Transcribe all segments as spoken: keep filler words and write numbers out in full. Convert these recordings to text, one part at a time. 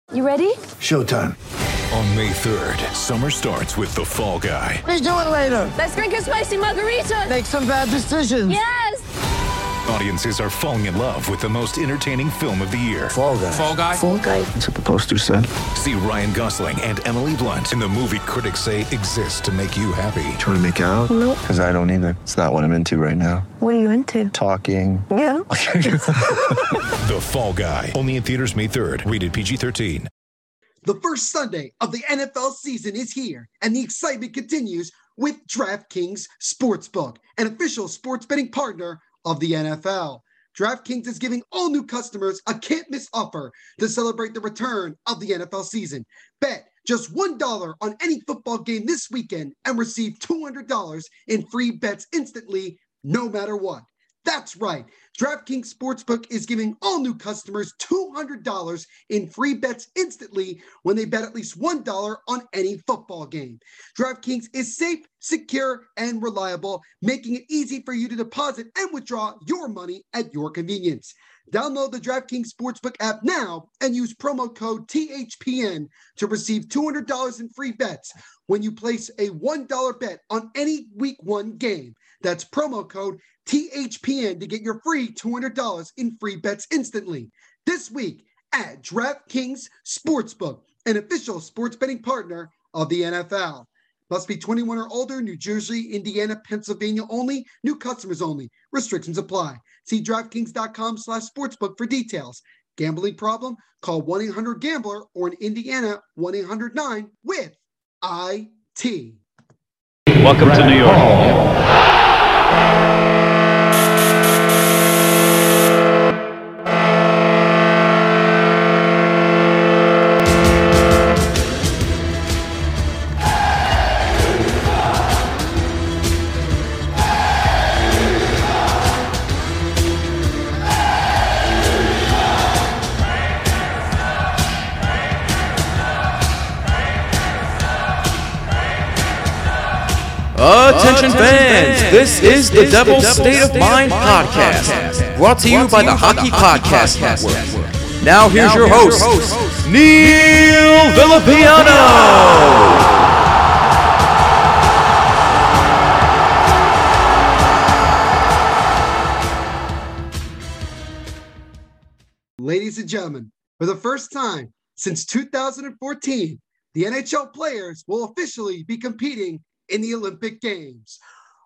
You ready? Showtime. On May third, summer starts with The Fall Guy. Let's do it later. Let's drink a spicy margarita. Make some bad decisions. Yes! Audiences are falling in love with the most entertaining film of the year. Fall Guy. Fall Guy? Fall Guy. That's what the poster said. See Ryan Gosling and Emily Blunt in the movie critics say exists to make you happy. Trying to make it out? Nope. Because I don't either. It's not what I'm into right now. What are you into? Talking. Yeah. The Fall Guy. Only in theaters May third. Rated P G thirteen. The first Sunday of the N F L season is here, and the excitement continues with DraftKings Sportsbook, an official sports betting partner of the N F L. DraftKings is giving all new customers a can't-miss offer to celebrate the return of the N F L season. Bet just one dollar on any football game this weekend and receive two hundred dollars in free bets instantly, no matter what. That's right. DraftKings Sportsbook is giving all new customers two hundred dollars in free bets instantly when they bet at least one dollar on any football game. DraftKings is safe, secure, and reliable, making it easy for you to deposit and withdraw your money at your convenience. Download the DraftKings Sportsbook app now and use promo code T H P N to receive two hundred dollars in free bets when you place a one dollar bet on any week one game. That's promo code T H P N to get your free two hundred dollars in free bets instantly. This week at DraftKings Sportsbook, an official sports betting partner of the N F L. Must be twenty-one or older, New Jersey, Indiana, Pennsylvania only, new customers only. Restrictions apply. See DraftKings.com slash sportsbook for details. Gambling problem? Call one eight hundred gambler or in Indiana, one eight hundred nine with I T. Welcome to New York. Attention fans, this is the Devil's State of Mind podcast, brought to you by the Hockey Podcast Network. Now here's your host, Neil Villapiano. Ladies and gentlemen, for the first time since two thousand fourteen, the N H L players will officially be competing in the Olympic Games.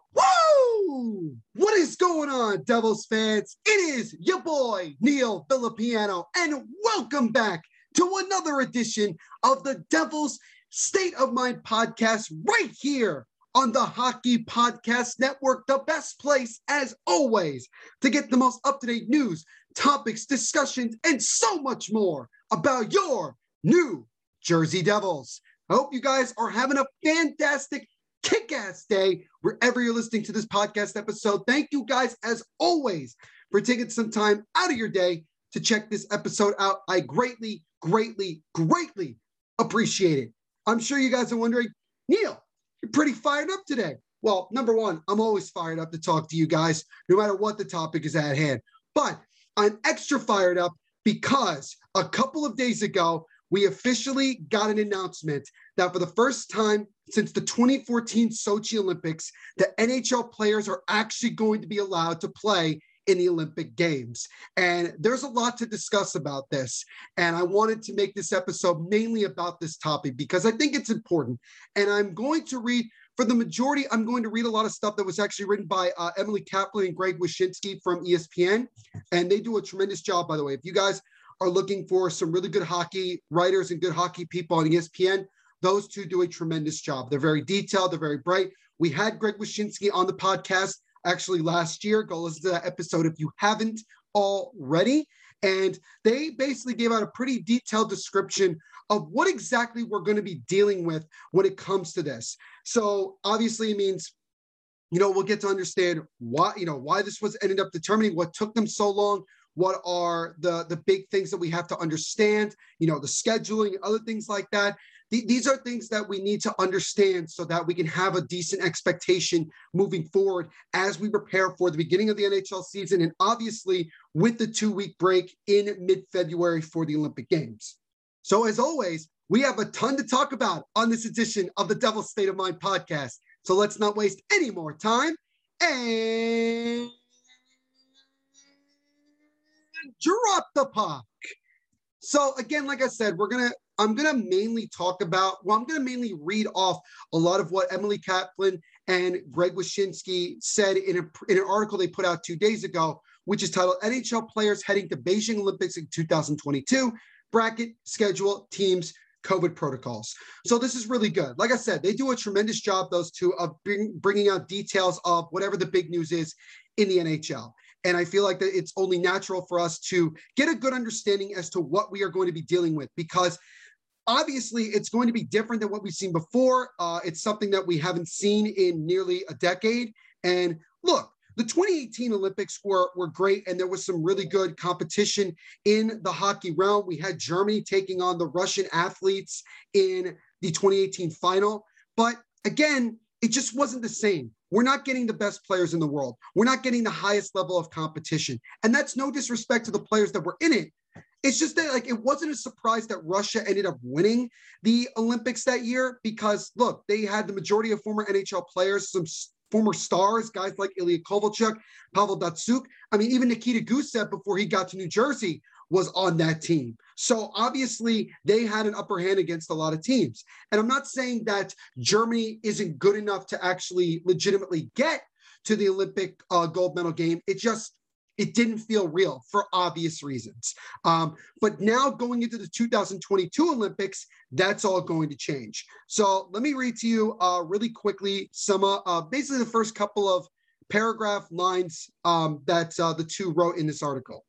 Woo! What is going on, Devils fans? It is your boy, Neil Villapiano, and welcome back to another edition of the Devils State of Mind podcast right here on the Hockey Podcast Network, the best place, as always, to get the most up-to-date news, topics, discussions, and so much more about your New Jersey Devils. I hope you guys are having a fantastic kick-ass day wherever you're listening to this podcast episode. Thank you guys, as always, for taking some time out of your day to check this episode out. I greatly, greatly, greatly appreciate it. I'm sure you guys are wondering, Neil, you're pretty fired up today. Well, number one, I'm always fired up to talk to you guys, no matter what the topic is at hand. But I'm extra fired up because a couple of days ago, we officially got an announcement that for the first time since the twenty fourteen Sochi Olympics, the N H L players are actually going to be allowed to play in the Olympic Games. And there's a lot to discuss about this. And I wanted to make this episode mainly about this topic because I think it's important. And I'm going to read, for the majority, I'm going to read a lot of stuff that was actually written by uh, Emily Kaplan and Greg Wyshynski from E S P N. And they do a tremendous job, by the way. If you guys are looking for some really good hockey writers and good hockey people on E S P N, those two do a tremendous job. They're very detailed. They're very bright. We had Greg Wyshynski on the podcast actually last year. Go listen to that episode if you haven't already. And they basically gave out a pretty detailed description of what exactly we're going to be dealing with when it comes to this. So obviously it means, you know, we'll get to understand why, you know, why this was ended up determining what took them so long. What are the, the big things that we have to understand, you know, the scheduling, other things like that. These are things that we need to understand so that we can have a decent expectation moving forward as we prepare for the beginning of the N H L season and obviously with the two-week break in mid-February for the Olympic Games. So as always, we have a ton to talk about on this edition of the Devil's State of Mind podcast. So let's not waste any more time and drop the puck. So again, like I said, we're going to, I'm going to mainly talk about, well, I'm going to mainly read off a lot of what Emily Kaplan and Greg Wyshynski said in, a, in an article they put out two days ago, which is titled N H L Players Heading to Beijing Olympics in two thousand twenty-two, Bracket, Schedule, Teams, COVID Protocols. So this is really good. Like I said, they do a tremendous job, those two, of bring, bringing out details of whatever the big news is in the N H L. And I feel like that it's only natural for us to get a good understanding as to what we are going to be dealing with, because obviously it's going to be different than what we've seen before. Uh, it's something that we haven't seen in nearly a decade. And look, the twenty eighteen Olympics were, were great, and there was some really good competition in the hockey realm. We had Germany taking on the Russian athletes in the twenty eighteen final. But again, it just wasn't the same. We're not getting the best players in the world. We're not getting the highest level of competition. And that's no disrespect to the players that were in it. It's just that, like, it wasn't a surprise that Russia ended up winning the Olympics that year because, look, they had the majority of former N H L players, some former stars, guys like Ilya Kovalchuk, Pavel Datsyuk. I mean, even Nikita Gusev, before he got to New Jersey, was on that team. So obviously they had an upper hand against a lot of teams. And I'm not saying that Germany isn't good enough to actually legitimately get to the Olympic uh, gold medal game. It just, it didn't feel real for obvious reasons. Um, but now going into the two thousand twenty-two Olympics, that's all going to change. So let me read to you uh, really quickly some, uh, uh, basically the first couple of paragraph lines um, that uh, the two wrote in this article.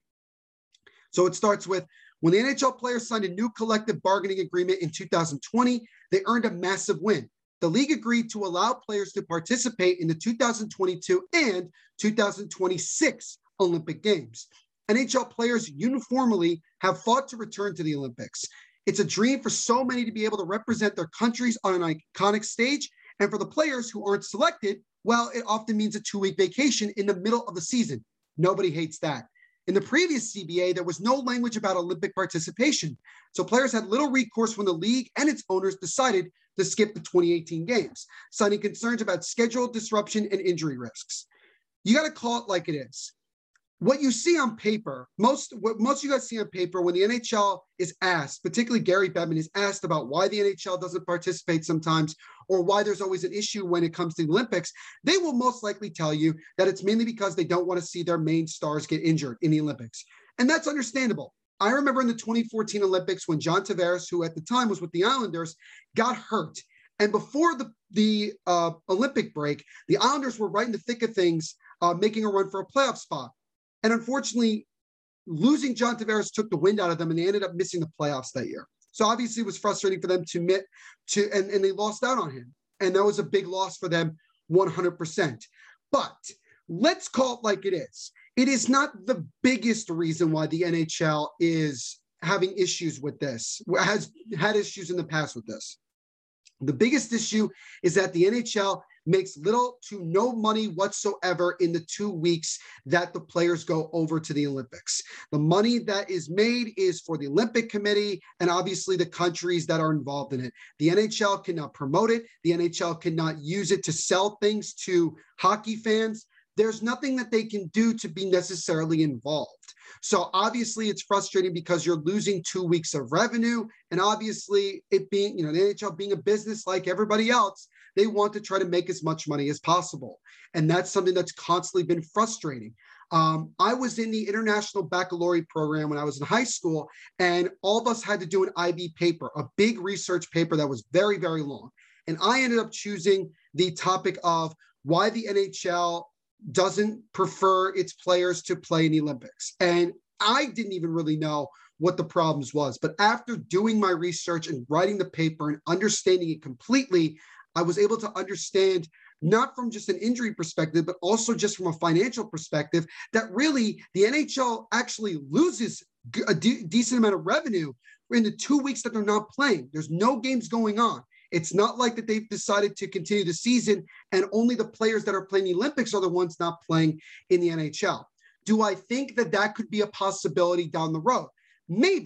So it starts with, when the N H L players signed a new collective bargaining agreement in two thousand twenty, they earned a massive win. The league agreed to allow players to participate in the two thousand twenty-two and two thousand twenty-six Olympic Games. N H L players uniformly have fought to return to the Olympics. It's a dream for so many to be able to represent their countries on an iconic stage. And for the players who aren't selected, well, it often means a two-week vacation in the middle of the season. Nobody hates that. In the previous C B A, there was no language about Olympic participation. So players had little recourse when the league and its owners decided to skip the twenty eighteen games, citing concerns about schedule disruption and injury risks. You got to call it like it is. What you see on paper, most what most of you guys see on paper when the N H L is asked, particularly Gary Bettman is asked about why the N H L doesn't participate sometimes or why there's always an issue when it comes to the Olympics, they will most likely tell you that it's mainly because they don't want to see their main stars get injured in the Olympics. And that's understandable. I remember in the twenty fourteen Olympics when John Tavares, who at the time was with the Islanders, got hurt. And before the, the uh, Olympic break, the Islanders were right in the thick of things, uh, making a run for a playoff spot. And unfortunately, losing John Tavares took the wind out of them, and they ended up missing the playoffs that year. So obviously, it was frustrating for them to admit to, and, and they lost out on him. And that was a big loss for them, one hundred percent. But let's call it like it is. It is not the biggest reason why the N H L is having issues with this, has had issues in the past with this. The biggest issue is that the N H L makes little to no money whatsoever in the two weeks that the players go over to the Olympics. The money that is made is for the Olympic Committee and obviously the countries that are involved in it. The N H L cannot promote it. The N H L cannot use it to sell things to hockey fans. There's nothing that they can do to be necessarily involved. So obviously it's frustrating because you're losing two weeks of revenue. And obviously it being, you know, the N H L being a business like everybody else, they want to try to make as much money as possible. And that's something that's constantly been frustrating. Um, I was in the International Baccalaureate program when I was in high school, and all of us had to do an I B paper, a big research paper that was very, very long. And I ended up choosing the topic of why the N H L doesn't prefer its players to play in the Olympics. And I didn't even really know what the problems was. But after doing my research and writing the paper and understanding it completely, I was able to understand, not from just an injury perspective, but also just from a financial perspective, that really the N H L actually loses a de- decent amount of revenue in the two weeks that they're not playing. There's no games going on. It's not like that they've decided to continue the season and only the players that are playing the Olympics are the ones not playing in the N H L. Do I think that that could be a possibility down the road? Maybe.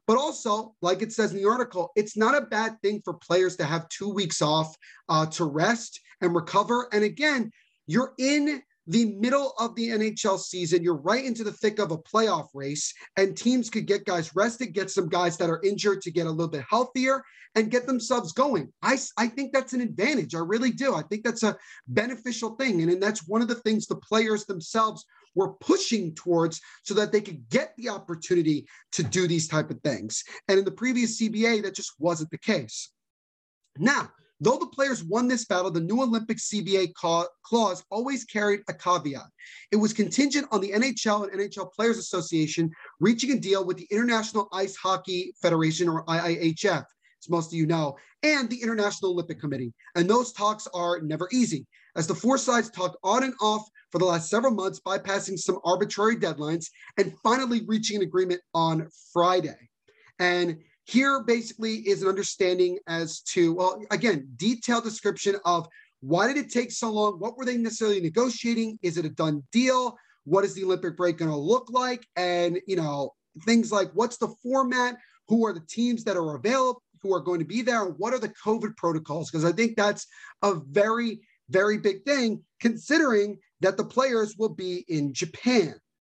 But also, like it says in the article, it's not a bad thing for players to have two weeks off uh, to rest and recover. And again, you're in the middle of the N H L season. You're right into the thick of a playoff race, and teams could get guys rested, get some guys that are injured to get a little bit healthier and get themselves going. I, I think that's an advantage. I really do. I think that's a beneficial thing. And, and that's one of the things the players themselves were pushing towards so that they could get the opportunity to do these type of things. And in the previous C B A, that just wasn't the case. Now, though the players won this battle, the new Olympic C B A clause always carried a caveat. It was contingent on the N H L and N H L Players Association reaching a deal with the International Ice Hockey Federation, or I I H F, as most of you know, and the International Olympic Committee. And those talks are never easy, as the four sides talked on and off for the last several months, bypassing some arbitrary deadlines and finally reaching an agreement on Friday. And here basically is an understanding as to, well, again, detailed description of why did it take so long? What were they necessarily negotiating? Is it a done deal? What is the Olympic break going to look like? And, you know, things like what's the format? Who are the teams that are available, who are going to be there? And what are the COVID protocols? Because I think that's a very, very big thing, considering that the players will be in Japan.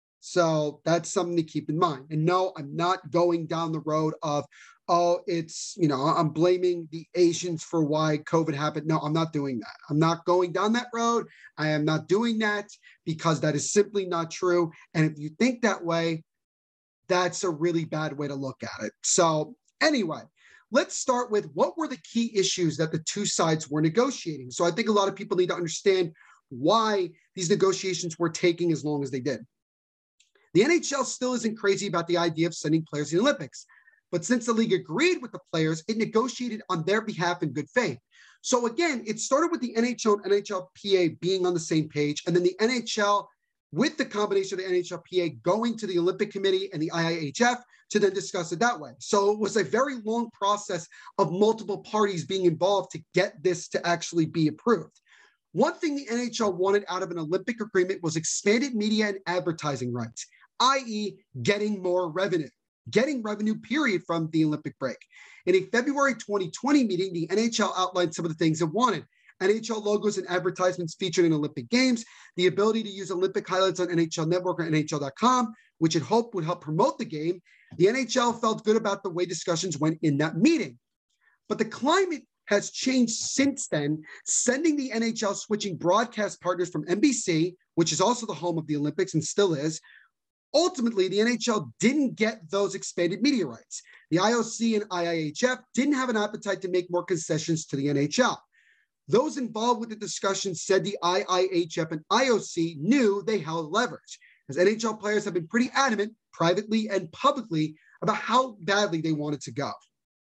So that's something to keep in mind. And no, I'm not going down the road of, oh, it's, you know, I'm blaming the Asians for why COVID happened. No, I'm not doing that. I'm not going down that road. I am not doing that because that is simply not true. And if you think that way, that's a really bad way to look at it. So anyway, let's start with what were the key issues that the two sides were negotiating. So I think a lot of people need to understand why these negotiations were taking as long as they did. The N H L still isn't crazy about the idea of sending players to the Olympics, but since the league agreed with the players, it negotiated on their behalf in good faith. So again, it started with the N H L and N H L P A being on the same page, and then the N H L with the combination of the N H L P A going to the Olympic Committee and the I I H F to then discuss it that way. So it was a very long process of multiple parties being involved to get this to actually be approved. One thing the N H L wanted out of an Olympic agreement was expanded media and advertising rights, that is getting more revenue, getting revenue, period, from the Olympic break. In a February twenty twenty meeting, the N H L outlined some of the things it wanted. N H L logos and advertisements featured in Olympic Games, the ability to use Olympic highlights on N H L Network or N H L dot com, which it hoped would help promote the game. The N H L felt good about the way discussions went in that meeting. But the climate has changed since then, sending the N H L switching broadcast partners from N B C, which is also the home of the Olympics and still is. Ultimately, the N H L didn't get those expanded media rights. The I O C and I I H F didn't have an appetite to make more concessions to the N H L. Those involved with the discussion said the I I H F and I O C knew they held leverage, as N H L players have been pretty adamant, privately and publicly, about how badly they wanted to go.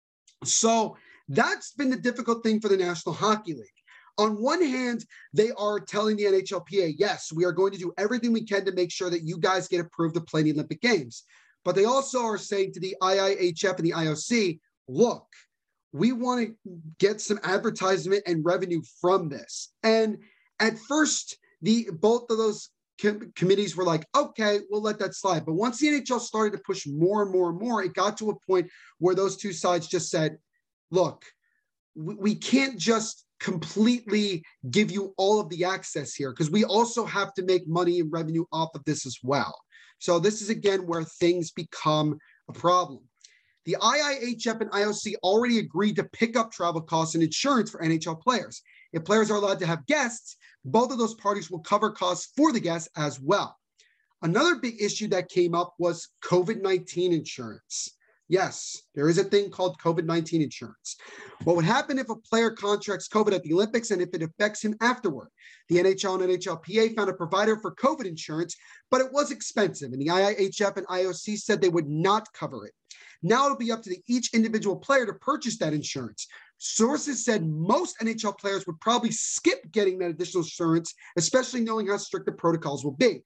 So that's been the difficult thing for the National Hockey League. On one hand, they are telling the N H L P A, yes, we are going to do everything we can to make sure that you guys get approved to play in the Olympic Games. But they also are saying to the I I H F and the I O C, look, we want to get some advertisement and revenue from this. And at first, the both of those com- committees were like, okay, we'll let that slide. But once the N H L started to push more and more and more, it got to a point where those two sides just said, look, we, we can't just completely give you all of the access here, because we also have to make money and revenue off of this as well. So this is, again, where things become a problem. The I I H F and I O C already agreed to pick up travel costs and insurance for N H L players. If players are allowed to have guests, both of those parties will cover costs for the guests as well. Another big issue that came up was COVID nineteen insurance. Yes, there is a thing called COVID nineteen insurance. What would happen if a player contracts COVID at the Olympics and if it affects him afterward? The N H L and N H L P A found a provider for COVID insurance, but it was expensive, and the I I H F and I O C said they would not cover it. Now it'll be up to the, each individual player to purchase that insurance. Sources said most N H L players would probably skip getting that additional insurance, especially knowing how strict the protocols will be.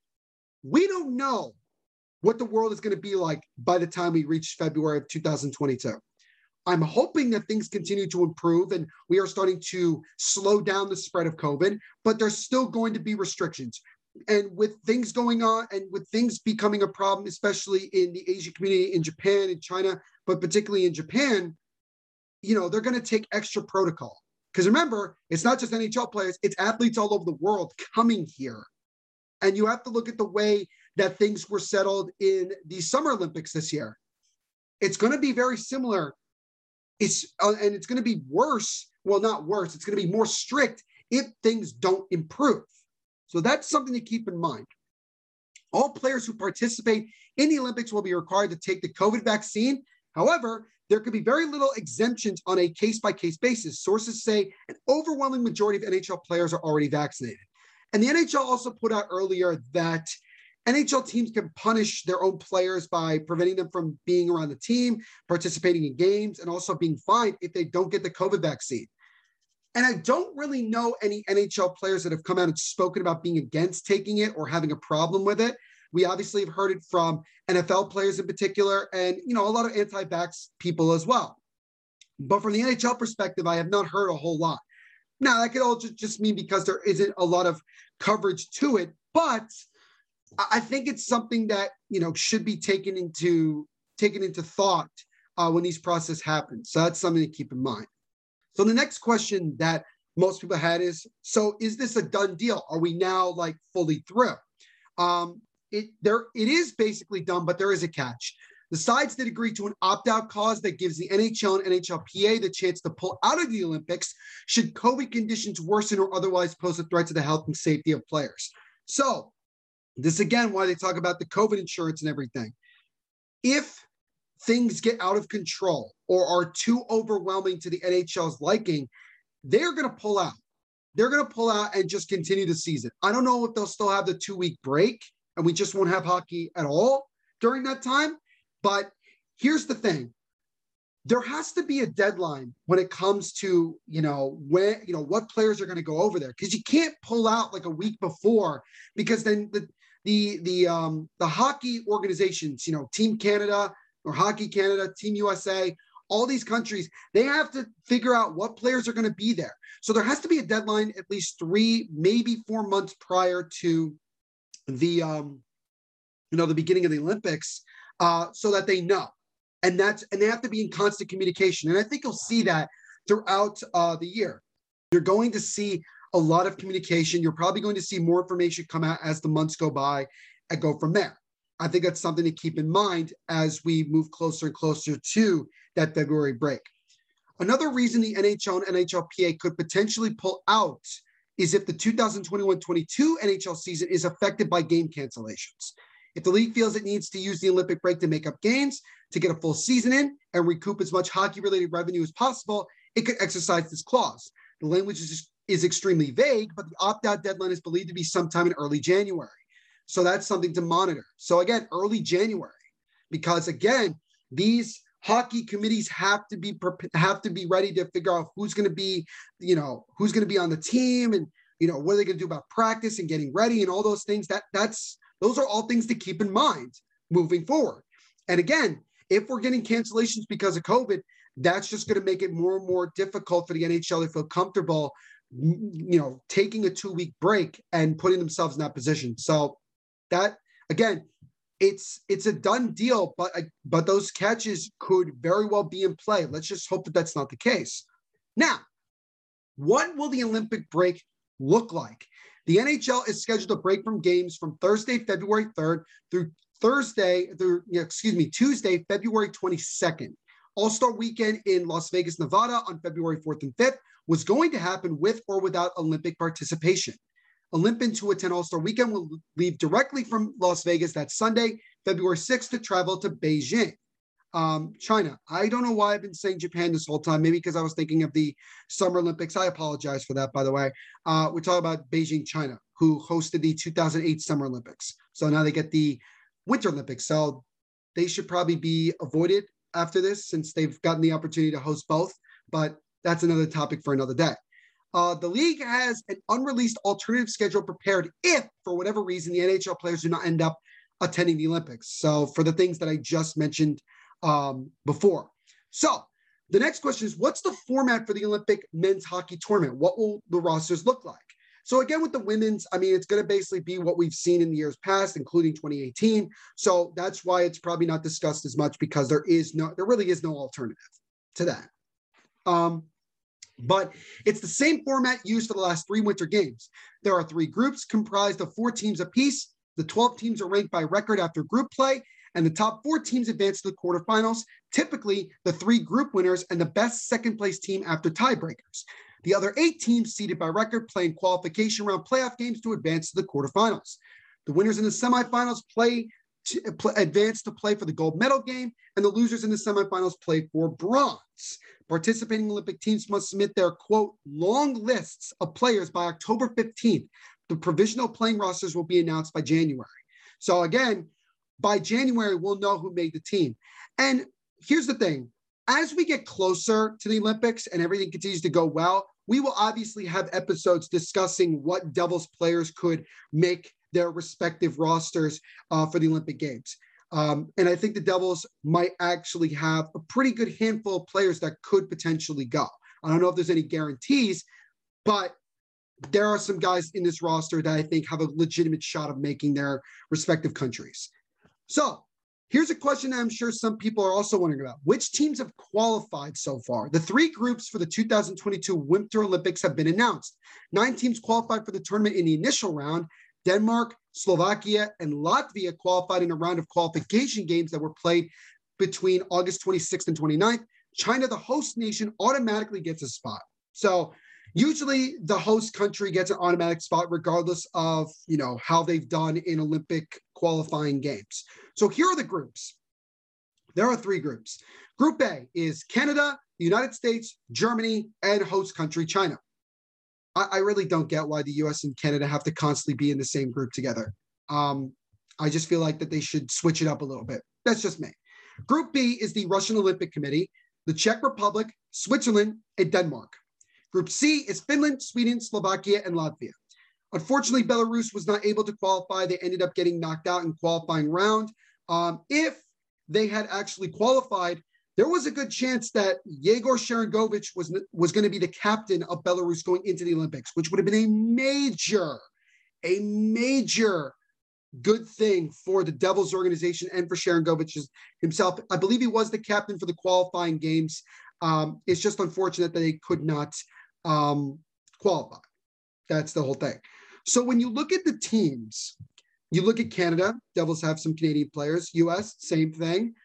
We don't know what the world is going to be like by the time we reach February of two thousand twenty-two. I'm hoping that things continue to improve and we are starting to slow down the spread of COVID, but there's still going to be restrictions. and with things going on and with things becoming a problem, especially in the Asian community, in Japan and China, but particularly in Japan, you know, they're going to take extra protocol. Because remember, it's not just N H L players, it's athletes all over the world coming here. And you have to look at the way that things were settled in the Summer Olympics this year. It's going to be very similar. It's uh, and it's going to be worse. Well, not worse. It's going to be more strict if things don't improve. So that's something to keep in mind. All players who participate in the Olympics will be required to take the COVID vaccine. However, there could be very little exemptions on a case-by-case basis. Sources say an overwhelming majority of N H L players are already vaccinated. And the N H L also put out earlier that N H L teams can punish their own players by preventing them from being around the team, participating in games, and also being fined if they don't get the COVID vaccine. And I don't really know any N H L players that have come out and spoken about being against taking it or having a problem with it. We obviously have heard it from N F L players in particular, and, you know, a lot of anti-vax people as well. But from the N H L perspective, I have not heard a whole lot. Now, that could all just mean because there isn't a lot of coverage to it, but I think it's something that, you know, should be taken into taken into thought uh, when these process happens. So that's something to keep in mind. So the next question that most people had is, so is this a done deal? Are we now like fully through? Um, it there it is basically done, but there is a catch. The sides did agree to an opt-out clause that gives the N H L and N H L P A the chance to pull out of the Olympics should COVID conditions worsen or otherwise pose a threat to the health and safety of players. So this, again, why they talk about the COVID insurance and everything. If things get out of control or are too overwhelming to the N H L's liking, they're going to pull out. They're going to pull out and just continue the season. I don't know if they'll still have the two-week break and we just won't have hockey at all during that time. But here's the thing. There has to be a deadline when it comes to, you know, when, you know, what players are going to go over there, because you can't pull out like a week before, because then the the the um the hockey organizations, you know, Team Canada or Hockey Canada, Team U S A, all these countries, they have to figure out what players are going to be there. So there has to be a deadline at least three, maybe four months prior to the um you know the beginning of the Olympics, uh, so that they know. And that's and they have to be in constant communication. And I think you'll see that throughout uh, the year. You're going to see a lot of communication. You're probably going to see more information come out as the months go by and go from there. I think that's something to keep in mind as we move closer and closer to that February break. Another reason the N H L and N H L P A could potentially pull out is if the two thousand twenty-one twenty-two N H L season is affected by game cancellations. If the league feels it needs to use the Olympic break to make up gains, to get a full season in and recoup as much hockey-related revenue as possible, it could exercise this clause. The language is, is extremely vague, but the opt-out deadline is believed to be sometime in early January. So that's something to monitor. So again, early January, because again, these hockey committees have to be have to be ready to figure out who's going to be, you know, who's going to be on the team, and you know, what are they going to do about practice and getting ready and all those things. That that's those are all things to keep in mind moving forward. And again, if we're getting cancellations because of COVID, that's just going to make it more and more difficult for the N H L to feel comfortable, you know, taking a two-week break and putting themselves in that position. So that, again, it's it's a done deal, but but those catches could very well be in play. Let's just hope that that's not the case. Now, what will the Olympic break look like? The N H L is scheduled to break from games from Thursday, February third through Thursday, through, excuse me, Tuesday, February twenty-second. All-Star Weekend in Las Vegas, Nevada on February fourth and fifth was going to happen with or without Olympic participation. Olympians who attend All-Star Weekend will leave directly from Las Vegas that Sunday, February sixth, to travel to Beijing, um, China. I don't know why I've been saying Japan this whole time, maybe because I was thinking of the Summer Olympics. I apologize for that, by the way. Uh, we're talking about Beijing, China, who hosted the two thousand eight Summer Olympics. So now they get the Winter Olympics. So they should probably be avoided after this, since they've gotten the opportunity to host both. But that's another topic for another day. Uh, the league has an unreleased alternative schedule prepared if, for whatever reason, the N H L players do not end up attending the Olympics. So for the things that I just mentioned um, before. So the next question is, what's the format for the Olympic men's hockey tournament? What will the rosters look like? So again, with the women's, I mean, it's going to basically be what we've seen in the years past, including twenty eighteen. So that's why it's probably not discussed as much, because there is no, there really is no alternative to that. Um, but it's the same format used for the last three winter games. There are three groups comprised of four teams apiece. The twelve teams are ranked by record after group play, and the top four teams advance to the quarterfinals, typically the three group winners and the best second place team after tiebreakers. The other eight teams seeded by record play in qualification round playoff games to advance to the quarterfinals. The winners in the semifinals play to, play, advance to play for the gold medal game, and the losers in the semifinals play for bronze. Participating Olympic teams must submit their, quote, long lists of players by October fifteenth. The provisional playing rosters will be announced by January. So again, by January, we'll know who made the team. And here's the thing. As we get closer to the Olympics and everything continues to go well, we will obviously have episodes discussing what Devils players could make their respective rosters uh, for the Olympic Games. Um, and I think the Devils might actually have a pretty good handful of players that could potentially go. I don't know if there's any guarantees, but there are some guys in this roster that I think have a legitimate shot of making their respective countries. So here's a question I'm sure some people are also wondering about. Which teams have qualified so far? The three groups for the two thousand twenty-two Winter Olympics have been announced. Nine teams qualified for the tournament in the initial round. Denmark, Slovakia, and Latvia qualified in a round of qualification games that were played between August twenty-sixth and twenty-ninth. China, the host nation, automatically gets a spot. So usually the host country gets an automatic spot regardless of, you know, how they've done in Olympic qualifying games. So here are the groups. There are three groups. Group A is Canada, the United States, Germany, and host country China. I, I really don't get why the U S and Canada have to constantly be in the same group together. Um, I just feel like that they should switch it up a little bit. That's just me. Group B is the Russian Olympic Committee, the Czech Republic, Switzerland, and Denmark. Group C is Finland, Sweden, Slovakia, and Latvia. Unfortunately, Belarus was not able to qualify. They ended up getting knocked out in qualifying round. Um, if they had actually qualified, there was a good chance that Yegor Sharangovich was, was going to be the captain of Belarus going into the Olympics, which would have been a major, a major good thing for the Devils organization and for Sharangovich himself. I believe he was the captain for the qualifying games. Um, it's just unfortunate that they could not um, qualify. That's the whole thing. So when you look at the teams, you look at Canada, Devils have some Canadian players. U S, same thing.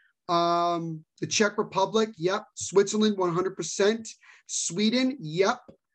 Um, the Czech Republic, yep. Switzerland, one hundred percent. Sweden, yep.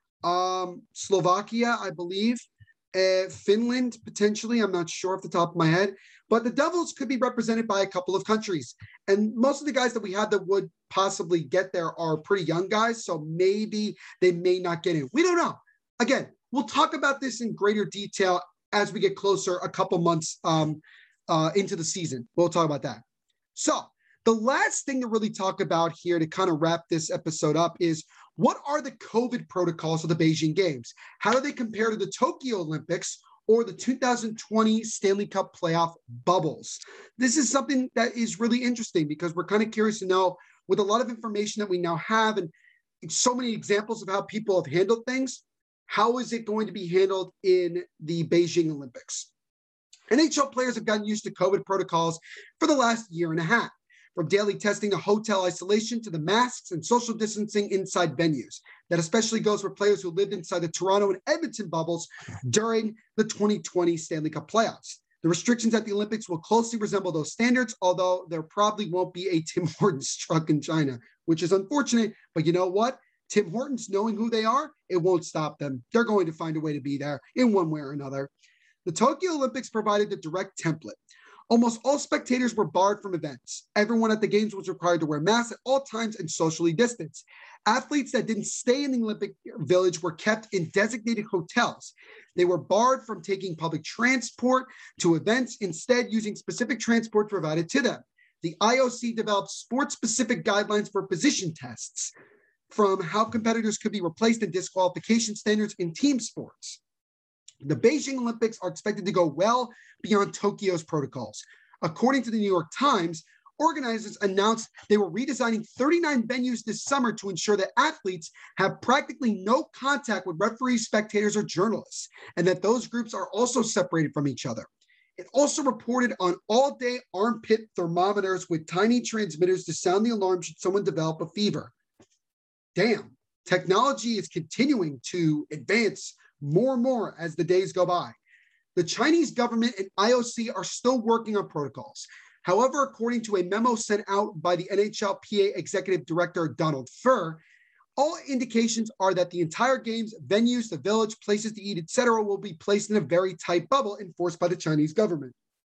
Um, Slovakia, I believe. Uh, Finland, potentially. I'm not sure off the top of my head. But the Devils could be represented by a couple of countries. And most of the guys that we have that would possibly get there are pretty young guys. So maybe they may not get in. We don't know. Again, we'll talk about this in greater detail as we get closer a couple months um, uh, into the season. We'll talk about that. So the last thing to really talk about here to kind of wrap this episode up is, what are the COVID protocols of the Beijing Games? How do they compare to the Tokyo Olympics or the two thousand twenty Stanley Cup playoff bubbles? This is something that is really interesting because we're kind of curious to know, with a lot of information that we now have and so many examples of how people have handled things, how is it going to be handled in the Beijing Olympics? N H L players have gotten used to COVID protocols for the last year and a half, from daily testing to hotel isolation to the masks and social distancing inside venues. That especially goes for players who lived inside the Toronto and Edmonton bubbles during the twenty twenty Stanley Cup playoffs. The restrictions at the Olympics will closely resemble those standards, although there probably won't be a Tim Hortons truck in China, which is unfortunate. But you know what? Tim Hortons, knowing who they are, it won't stop them. They're going to find a way to be there in one way or another. The Tokyo Olympics provided the direct template. Almost all spectators were barred from events. Everyone at the games was required to wear masks at all times and socially distance. Athletes that didn't stay in the Olympic Village were kept in designated hotels. They were barred from taking public transport to events, instead using specific transport provided to them. The I O C developed sport-specific guidelines for position tests, from how competitors could be replaced in disqualification standards in team sports. The Beijing Olympics are expected to go well beyond Tokyo's protocols. According to the New York Times, organizers announced they were redesigning thirty-nine venues this summer to ensure that athletes have practically no contact with referees, spectators, or journalists, and that those groups are also separated from each other. It also reported on all-day armpit thermometers with tiny transmitters to sound the alarm should someone develop a fever. Damn, technology is continuing to advance more and more as the days go by. The Chinese government and I O C are still working on protocols. However, according to a memo sent out by the N H L P A Executive Director Donald Furr, all indications are that the entire games, venues, the village, places to eat, et cetera, will be placed in a very tight bubble enforced by the Chinese government.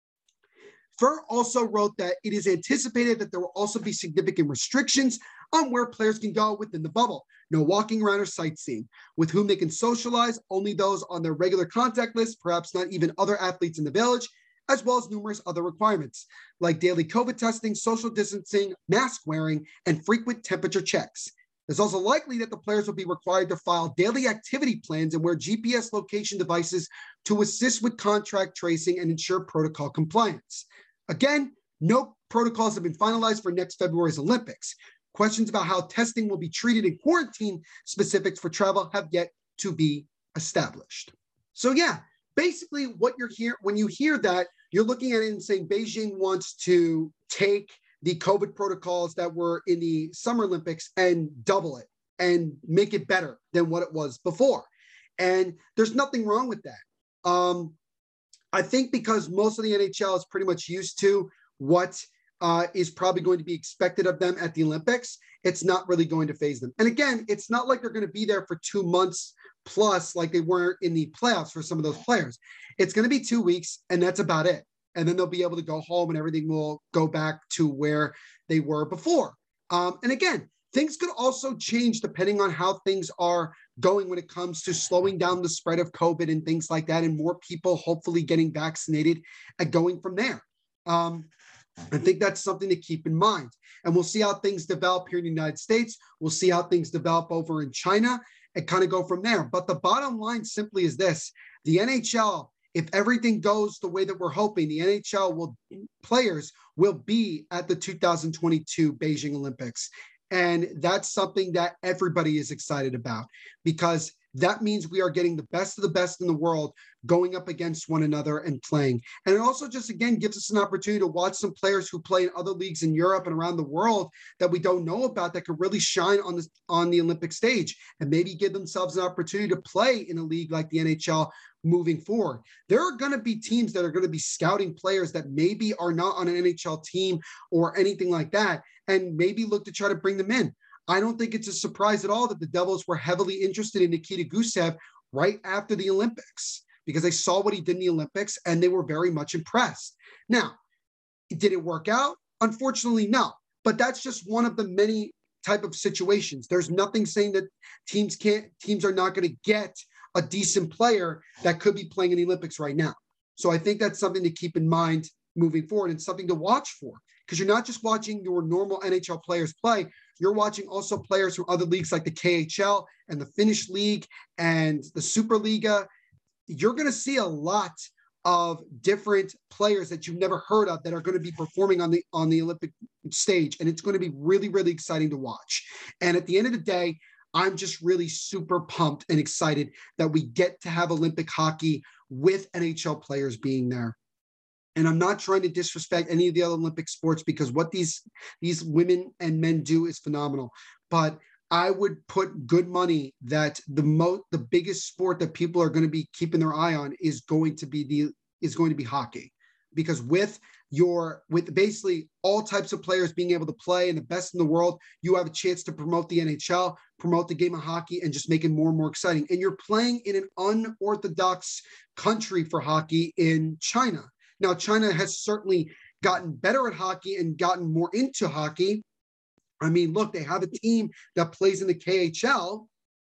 Furr also wrote that it is anticipated that there will also be significant restrictions on where players can go within the bubble. No walking around or sightseeing. With whom they can socialize, only those on their regular contact list, perhaps not even other athletes in the village, as well as numerous other requirements, like daily COVID testing, social distancing, mask wearing, and frequent temperature checks. It's also likely that the players will be required to file daily activity plans and wear G P S location devices to assist with contract tracing and ensure protocol compliance. Again, no protocols have been finalized for next February's Olympics. Questions about how testing will be treated in quarantine specifics for travel have yet to be established. So yeah, basically what you're here, when you hear that, you're looking at it and saying Beijing wants to take the COVID protocols that were in the Summer Olympics and double it and make it better than what it was before. And there's nothing wrong with that. Um, I think because most of the N H L is pretty much used to what uh, is probably going to be expected of them at the Olympics, it's not really going to faze them. And again, it's not like they're going to be there for two months plus like they were in the playoffs for some of those players. It's going to be two weeks and that's about it. And then they'll be able to go home and everything will go back to where they were before. Um, and again, things could also change depending on how things are going when it comes to slowing down the spread of COVID and things like that, and more people hopefully getting vaccinated and going from there. Um, I think that's something to keep in mind. And we'll see how things develop here in the United States. We'll see how things develop over in China and kind of go from there. But the bottom line simply is this: the N H L, if everything goes the way that we're hoping, the N H L will players will be at the two thousand twenty-two Beijing Olympics. And that's something that everybody is excited about, because that means we are getting the best of the best in the world going up against one another and playing. And it also just, again, gives us an opportunity to watch some players who play in other leagues in Europe and around the world that we don't know about that could really shine on the, on the Olympic stage and maybe give themselves an opportunity to play in a league like the N H L moving forward. There are going to be teams that are going to be scouting players that maybe are not on an N H L team or anything like that, and maybe look to try to bring them in. I don't think it's a surprise at all that the Devils were heavily interested in Nikita Gusev right after the Olympics, because they saw what he did in the Olympics and they were very much impressed. Now, did it work out? Unfortunately, no. But that's just one of the many type of situations. There's nothing saying that teams can't, teams are not going to get a decent player that could be playing in the Olympics right now. So I think that's something to keep in mind moving forward and something to watch for, because you're not just watching your normal N H L players play. You're watching also players from other leagues like the K H L and the Finnish League and the Superliga. You're going to see a lot of different players that you've never heard of that are going to be performing on the on the Olympic stage. And it's going to be really, really exciting to watch. And at the end of the day, I'm just really super pumped and excited that we get to have Olympic hockey with N H L players being there. And I'm not trying to disrespect any of the other Olympic sports, because what these, these women and men do is phenomenal. But I would put good money that the mo- the biggest sport that people are going to be keeping their eye on is going to be the is going to be hockey, because with your with basically all types of players being able to play and the best in the world, you have a chance to promote the N H L, promote the game of hockey, and just make it more and more exciting. And you're playing in an unorthodox country for hockey in China. Now, China has certainly gotten better at hockey and gotten more into hockey. I mean, look, they have a team that plays in the K H L,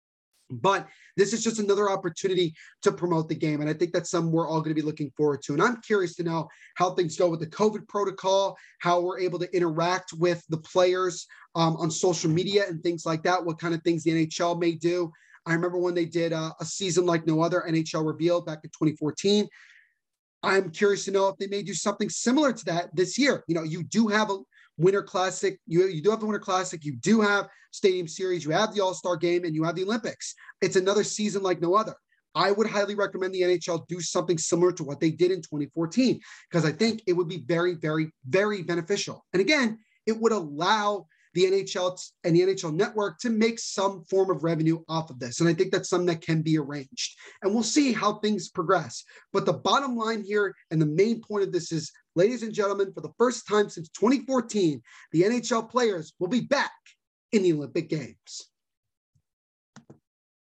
but this is just another opportunity to promote the game. And I think that's something we're all going to be looking forward to. And I'm curious to know how things go with the COVID protocol, how we're able to interact with the players um, on social media and things like that, what kind of things the N H L may do. I remember when they did a, a season like no other, N H L Revealed, back in twenty fourteen. I'm curious to know if they may do something similar to that this year. You know, you do have a, Winter Classic. You, you do have the Winter Classic. You do have Stadium Series. You have the All-Star Game, and you have the Olympics. It's another season like no other. I would highly recommend the N H L do something similar to what they did in twenty fourteen, because I think it would be very, very, very beneficial. And again, it would allow the N H L and the N H L network to make some form of revenue off of this. And I think that's something that can be arranged. And we'll see how things progress. But the bottom line here and the main point of this is, ladies and gentlemen, for the first time since twenty fourteen, the N H L players will be back in the Olympic Games.